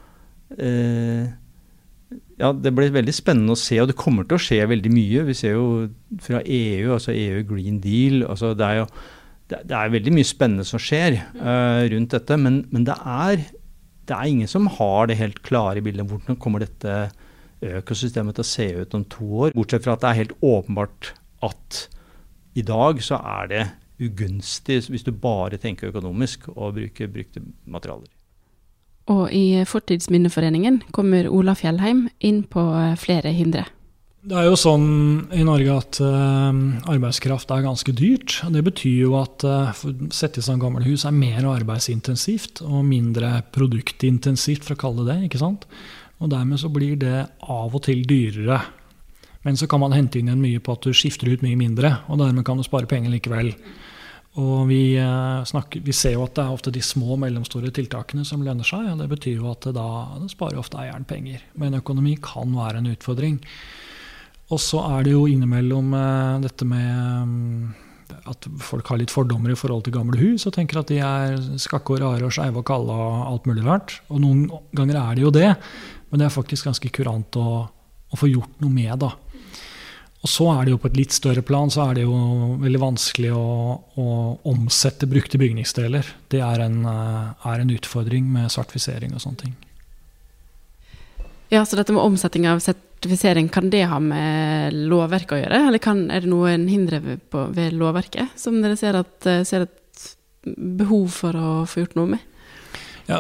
blir veldig spennende å se, og det kommer til å skje veldig mye. Vi ser jo fra EU, altså EU Green Deal, altså det er veldig mye spennende som skjer rundt dette, men det er ingen som har det helt klare bildet. Hvordan kommer dette økosystemet til å se ut om 2 år? Bortsett fra at det er helt åpenbart at i dag så er det ugunstig, hvis du bare tenker økonomisk, å bruke brukte materialer.
Og i Fortidsminneforeningen kommer Ola Fjellheim inn på flere hindre.
Det er jo sånn i Norge at arbeidskraft er ganske dyrt. Det betyr jo at settes av gamle hus er mer arbeidsintensivt og mindre produktintensivt, for å kalle det, ikke sant? Og dermed så blir det av og til dyrere. Men så kan man hente inn mye på at du skifter ut mye mindre, og dermed kan du spare penger likevel. Og vi ser jo at det er ofte de små og mellomstore tiltakene som lønner seg, og det betyr jo at det sparer ofte eieren penger. Men økonomi kan være en utfordring. Og så er det jo innimellom dette med at folk har litt fordommer i forhold til gamle hus, og tenker at de er skakke og rare og skeive og kalde og alt mulig rart. Og noen ganger er det jo det, men det er faktisk ganske kurant å få gjort noe med da. Og så er det jo på et litt større plan, så er det jo veldig vanskelig å omsette brukte bygningsdeler. Det er en utfordring med sertifisering og sånne ting.
Ja, så dette med omsetting av sertifisering, kan det ha med lovverket å gjøre? Eller er det noen hindre ved lovverket som dere ser et behov for å få gjort noe med?
Ja,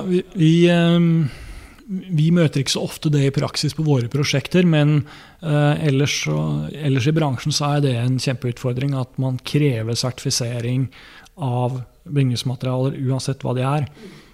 vi møter ikke så ofte det i praksis på våre prosjekter, men ellers i bransjen så er det en kjempeutfordring at man krever sertifisering av bygningsmaterialer uansett hva de er.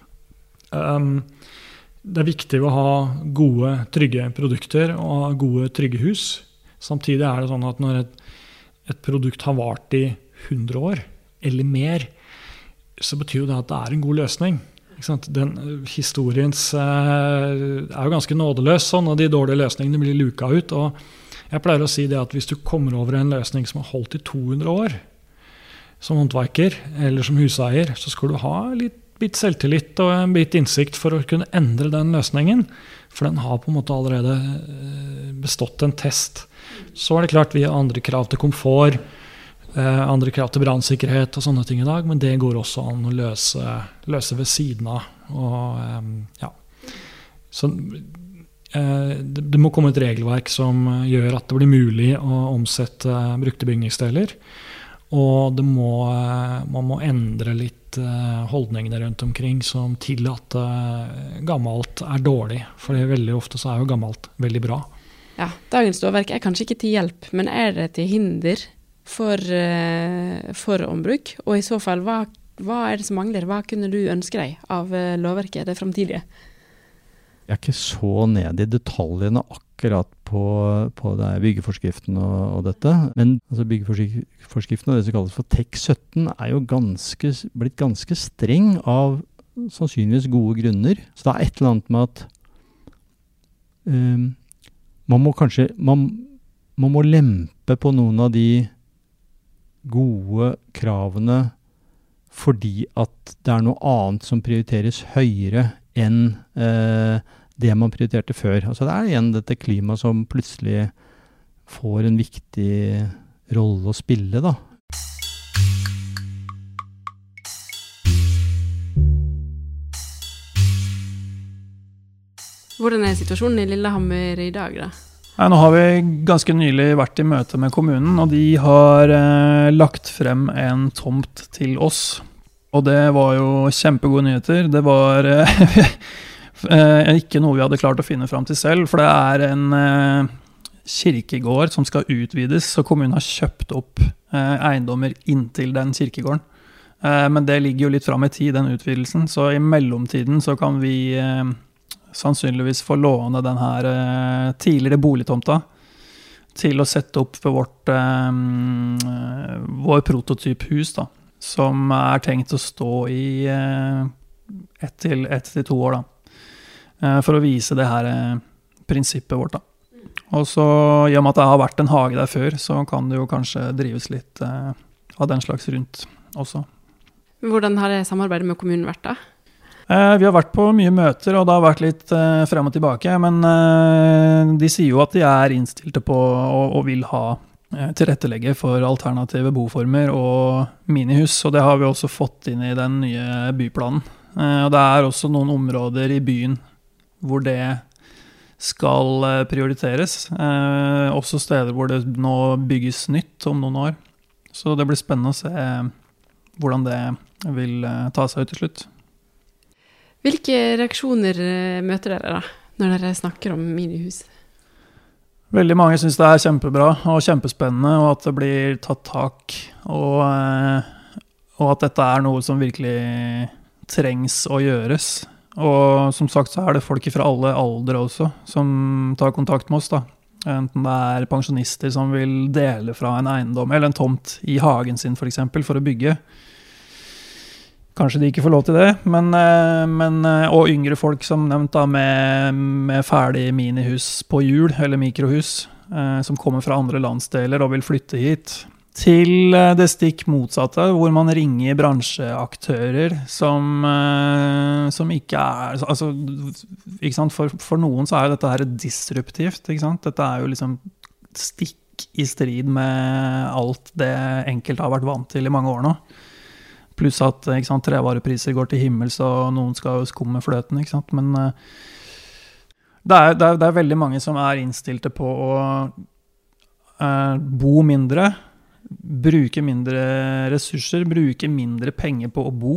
Det er viktig å ha gode, trygge produkter og gode, trygge hus. Samtidig er det sånn at når et produkt har vart i 100 år eller mer, så betyr jo det at det er en god løsning. Den historiens er jo ganske nådeløs, sånn, og de dårlige løsningene blir luka ut. Og jeg pleier å si det at hvis du kommer over en løsning som har holdt i 200 år, som håndverker eller som huseier, så skal du ha litt bit selvtillit og en bit innsikt for å kunne endre den løsningen. For den har på en måte allerede bestått en test. Så er det klart vi har andre krav til komfort, andre krav til brandsikkerhet og sånne ting i dag, men det går også an å løse ved siden av. Så det må komme et regelverk som gjør at det blir mulig å omsette brukte bygningsdeler, og man må endre litt holdningene rundt omkring som til at gammelt er dårlig, for veldig ofte så er jo gammelt veldig bra.
Ja, dagens lovverk er kanskje ikke til hjelp, men er det til hinder for ombruk? Og i så fall, hva er det som mangler? Hva kunne du ønske deg av lovverket, det fremtidige?
Jeg er ikke så nede i detaljene akkurat på det byggeforskriften og dette, men altså byggeforskriften og det som kalles for TEK 17 er jo blitt ganske streng av sannsynligvis gode grunner. Så det er et eller annet med at man må lempe på noen av de gode kravene fordi at det er noe annet som prioriteres høyere enn det man prioriterte før. Altså det er igjen dette klimaet som plutselig får en viktig rolle å spille da.
Hvordan er situasjonen i Lillehammer i dag da?
Nå har vi ganske nylig vært i møte med kommunen, og de har lagt frem en tomt til oss. Og det var jo kjempegode nyheter. Det var ikke noe vi hadde klart å finne frem til selv, for det er en kirkegård som skal utvides, så kommunen har kjøpt opp eiendommer inntil den kirkegården. Men det ligger jo litt frem i tid, den utvidelsen, så i mellomtiden så kan vi sannsynligvis få låne den her tidligere boligtomta til å sette opp for vår prototyphus da, som tenkt å stå i 1 til 2 år da, for å vise det her prinsippet vårt da. Og så, i og med at det har vært en hage der før, så kan det jo kanskje drives litt av den slags rundt også.
Hvordan har det samarbeidet med kommunen vært da?
Vi har vært på mye møter, og det har vært litt frem og tilbake, men de sier jo at de innstilte på og vil ha tilrettelegge for alternative boformer og minihus, og det har vi også fått inn i den nye byplanen. Og det også noen områder i byen hvor det skal prioriteres, også steder hvor det nå bygges nytt om noen år. Så det blir spennende å se hvordan det vil ta seg ut til slutt.
Hvilke reaksjoner møter dere da, når dere snakker om minihus?
Veldig mange synes det kjempebra og kjempespennende, og at det blir tatt tak, og at dette noe som virkelig trengs å gjøres. Og som sagt så det folk fra alle aldre også, som tar kontakt med oss da. Enten det pensjonister som vil dele fra en eiendom, eller en tomt i hagen sin for eksempel, for å bygge. Kanskje de ikke får lov til det, og yngre folk som nevnt da, med ferdig minihus på hjul, eller mikrohus, som kommer fra andre landsdeler og vil flytte hit. Til det stikk motsatte, hvor man ringer bransjeaktører som ikke altså, ikke sant? For noen så dette her disruptivt, ikke sant? Dette jo liksom stikk i strid med alt det enkelte har vært vant til i mange år nå. Pluss at ikke sant, trevarepriser går til himmels, og noen skal jo skumme fløten, ikke sant? Men det veldig mange som innstilte på å bo mindre, bruke mindre ressurser, bruke mindre penger på å bo.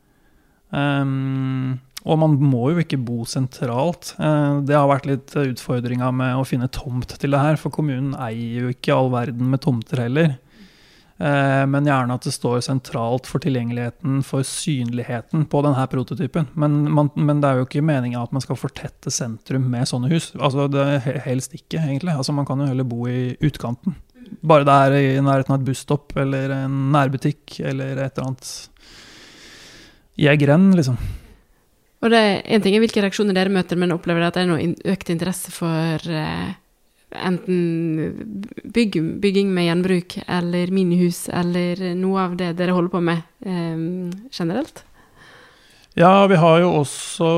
Og man må jo ikke bo sentralt. Det har vært litt utfordringer med å finne tomt til det her, for kommunen eier jo ikke all verden med tomter heller. Men gjerne at det står sentralt for tilgjengeligheten, for synligheten på denne prototypen. Men det jo ikke meningen at man skal fortette sentrum med sånne hus. Altså det helst ikke, egentlig. Altså man kan jo heller bo i utkanten. Bare det i nærheten av et busstopp, eller en nærbutikk, eller et eller annet i en grend, liksom.
Og en ting hvilke reaksjoner dere møter, men opplever det at det noe økt interesse for enten bygging med gjenbruk eller minihus eller noe av det dere holder på med generelt?
Ja, vi har jo også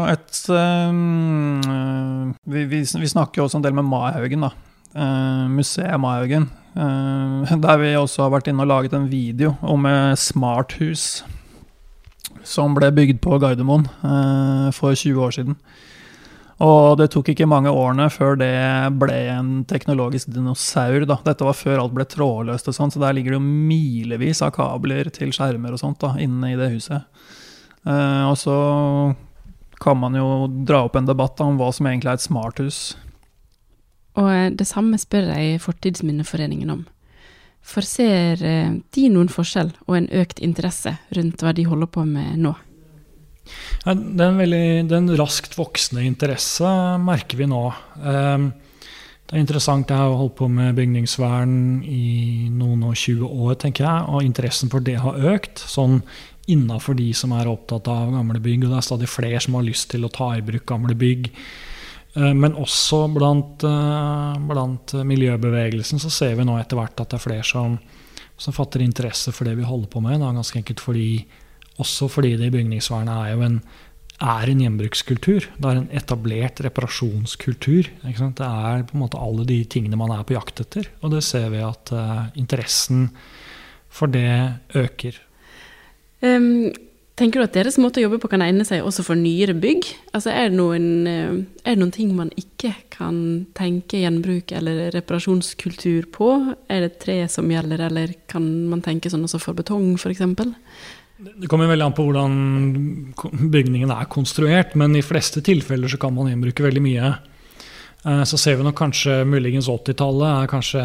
vi snakker jo også en del med Maihaugen da, museet Maihaugen, der vi også har vært inne og laget en video om smarthus som ble bygd på Gardermoen for 20 år siden. Og det tok ikke mange årene før det ble en teknologisk dinosaur da. Dette var før alt ble trådløst og sånt, så der ligger det jo milevis av kabler til skjermer og sånt da, inne i det huset. Og så kan man jo dra opp en debatt da, om hva som egentlig et smarthus.
Og det samme spør jeg Fortidsminneforeningen om. For ser de noen forskjell og en økt interesse rundt hva de holder på med nå?
Ja, den raskt voksende interesse merker vi nå. Det interessant, jeg har holdt på med bygningsvern i noen og 20 år, tenker jeg, og interessen for det har økt, sånn innenfor de som opptatt av gamle bygg, og det stadig flere som har lyst til å ta i bruk gamle bygg. Men også blant miljøbevegelsen så ser vi nå etter hvert at det flere som fatter interesse for det vi holder på med, da, ganske enkelt fordi det i bygningsvernet jo en gjenbrukskultur. Det en etablert reparasjonskultur. Ikke sant? Det på en måte alle de tingene man på jakt etter. Og det ser vi at interessen for det øker.
Tenker du at deres måte å jobbe på kan egne seg også for nyere bygg? Altså det noen ting man ikke kan tenke gjenbruk eller reparasjonskultur på? Det tre som gjelder, eller kan man tenke sånn også for betong for eksempel? Det
kommer veldig an på hvordan bygningen konstruert, men i fleste tilfeller så kan man gjenbruke veldig mye. Så ser vi nok kanskje muligens 80-tallet kanskje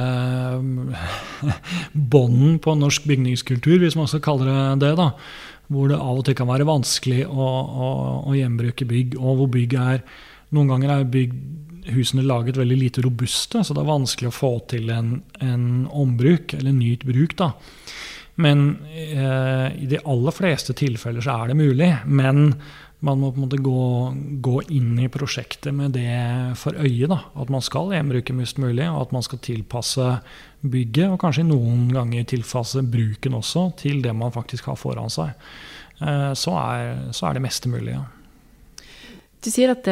bånden på norsk bygningskultur, hvis man skal kalle det da. Hvor det av og til kan være vanskelig å gjenbruke bygg, og hvor bygg noen ganger husene laget veldig lite robuste, så det vanskelig å få til en ombruk, eller nytt bruk da. Men i de aller fleste tilfeller så det mulig, men man må på en måte gå inn i prosjektet med det for øye da, at man skal gjenbruke mest mulig, og at man skal tilpasse bygget, og kanskje noen ganger tilpasse bruken også, til det man faktisk har foran seg. Så det meste mulig, ja.
Du sier at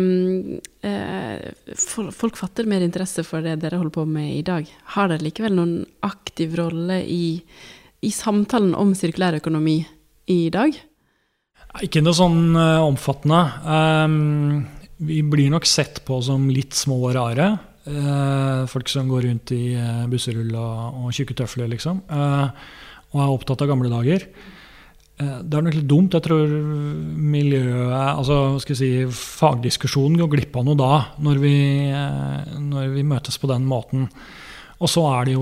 folk fatter mer interesse for det dere holder på med i dag. Har dere likevel noen aktiv rolle i samtalen om sirkulær økonomi i dag?
Ikke noe sånn omfattende. Vi blir nok sett på som litt små og rare. Folk som går rundt i busserull og tjukke tøfler, liksom. Og opptatt av gamle dager. Det nok litt dumt. Jeg tror miljøet, altså skal jeg si, fagdiskusjonen går glipp av noe da, når vi møtes på den måten. Og så det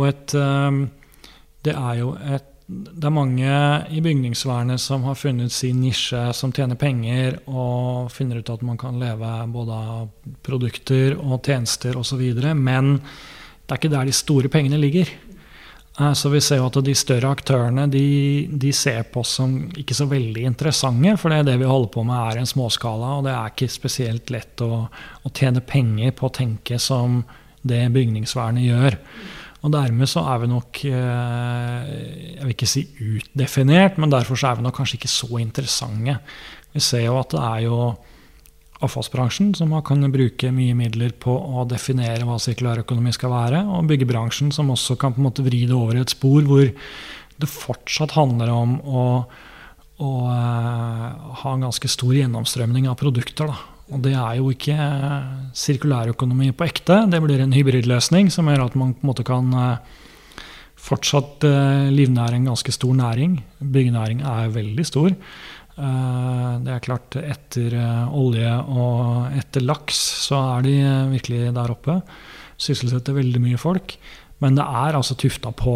jo det mange i bygningsvernet som har funnet sin nisje, som tjener penger og finner ut at man kan leve både av produkter og tjenester og så videre, men det ikke der de store pengene ligger. Så vi ser jo at de større aktørene, de ser på oss som ikke så veldig interessante, for det vi holder på med en småskala, og det ikke spesielt lett å tjene penger på å tenke som det bygningsvernet gjør. Og dermed så vi nok, jeg vil ikke si utdefinert, men derfor så vi nok kanskje ikke så interessante. Vi ser jo at det jo avfallsbransjen som kan bruke mye midler på å definere hva sirkulær økonomi skal være, og byggebransjen som også kan på en måte vri det over i et spor hvor det fortsatt handler om å ha en ganske stor gjennomstrømning av produkter da. Og det jo ikke sirkulær økonomi på ekte, det blir en hybridløsning som gjør at man på en måte kan fortsatt livnære en ganske stor næring. Byggenæring veldig stor. Det klart, etter olje og etter laks så de virkelig der oppe. Sysselsetter veldig mye folk, men det altså tuftet på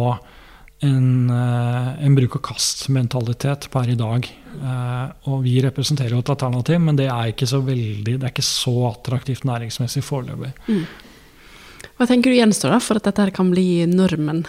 en bruk-og-kast-mentalitet per i dag. Og vi representerer jo et alternativ, men det ikke så veldig, det ikke så attraktivt næringsmessig foreløpig.
Hva tenker du gjenstår da, for at dette kan bli normen?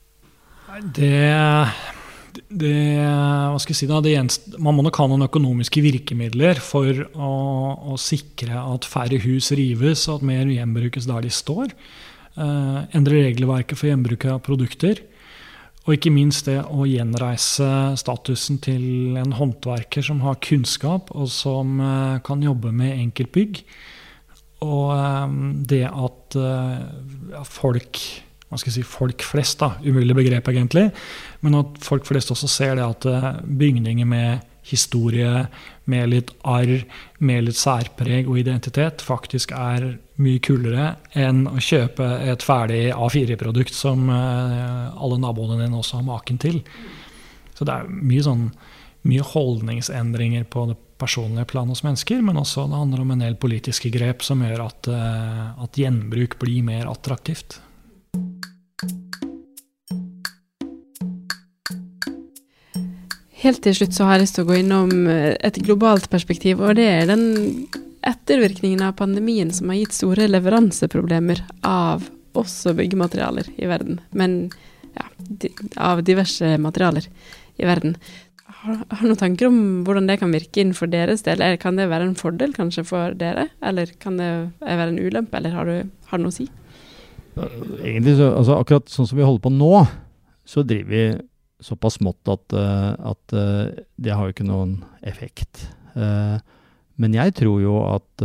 Hva skal jeg si da, man må nok ha noen økonomiske virkemidler for å sikre at færre hus rives, og at mer gjenbrukes der de står. Endre regelverket for gjenbruk av produkter, og ikke minst det å gjenreise statusen til en håndverker som har kunnskap, og som kan jobbe med enkeltbygg. Og det at folk flest da, umulig begrep egentlig, men at folk flest også ser det at bygninger med historie, med litt arr, med litt særpreg og identitet faktisk mye kulere enn å kjøpe et ferdig A4-produkt som alle naboene dine også har maken til. Så det mye holdningsendringer på det personlige plan hos mennesker, men også det handler om en del politiske grep som gjør at gjenbruk blir mer attraktivt.
Helt til slutt så har jeg lyst til å gå innom et globalt perspektiv, og det den ettervirkningen av pandemien som har gitt store leveranseproblemer av også byggematerialer i verden, men ja, av diverse materialer i verden. Har du noen tanker om hvordan det kan virke inn for deres del? Kan det være en fordel kanskje for dere, eller kan det være en ulempe, eller har du noe å si?
Egentlig så, akkurat sånn som vi holder på nå, så driver vi såpass smått at det har jo ikke noen effekt. Men jeg tror jo at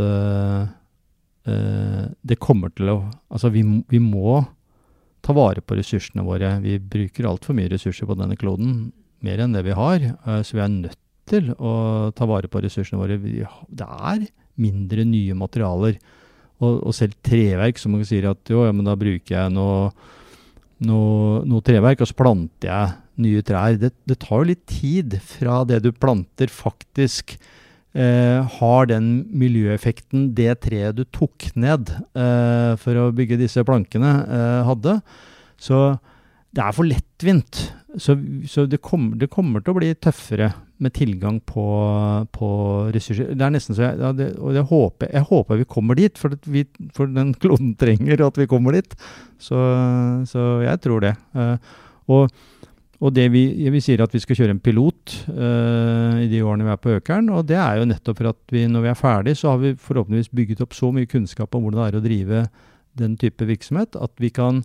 det kommer til å, vi må ta vare på ressursene våre. Vi bruker alt for mye ressurser på denne kloden, mer enn det vi har, så vi nødt til å ta vare på ressursene våre. Det mindre nye materialer, og selv treverk, som man sier at jo, ja, men da bruker jeg noe treverk, og så planter jeg nye trær. Det tar jo litt tid fra det du planter faktisk har den miljøeffekten det treet du tok ned for å bygge disse plankene hadde. Så det for lettvint. Så det kommer til å bli tøffere med tilgang på ressurser. Det nesten så jeg håper vi kommer dit, for den kloden trenger at vi kommer dit. Så jeg tror det. Og det vi sier at vi skal kjøre en pilot i de årene vi på Økern, og det jo nettopp for at når vi ferdig, så har vi forhåpentligvis bygget opp så mye kunnskap om hvordan det å drive den type virksomhet, at vi kan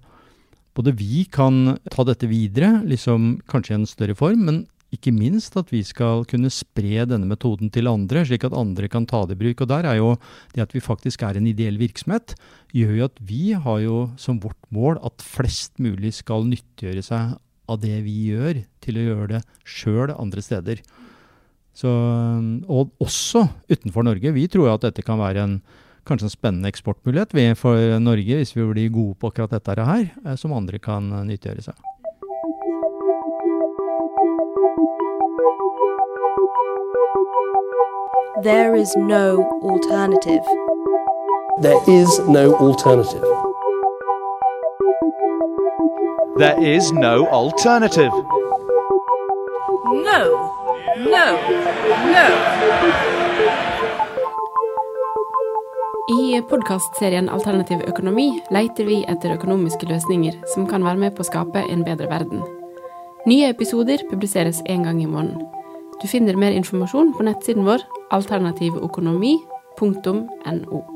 ta dette videre, liksom kanskje i en større form, men ikke minst at vi skal kunne spre denne metoden til andre, slik at andre kan ta det i bruk. Og der jo det at vi faktisk en ideell virksomhet, gjør jo at vi har jo som vårt mål at flest mulig skal nyttiggjøre seg av det vi gjør, til å gjøre det selv andre steder. Og også utenfor Norge. Vi tror at dette kan være kanskje en spennende eksportmulighet for Norge, hvis vi blir gode på akkurat dette her, som andre kan nyttiggjøre seg.
There is no alternative.
There is no alternative.
There is no alternative.
No, no, no.
I podcastserien Alternativ økonomi leter vi etter økonomiske løsninger som kan være med på å skape en bedre verden. Nye episoder publiseres en gang i måneden. Du finner mer informasjon på nettsiden vår alternativeøkonomi.no.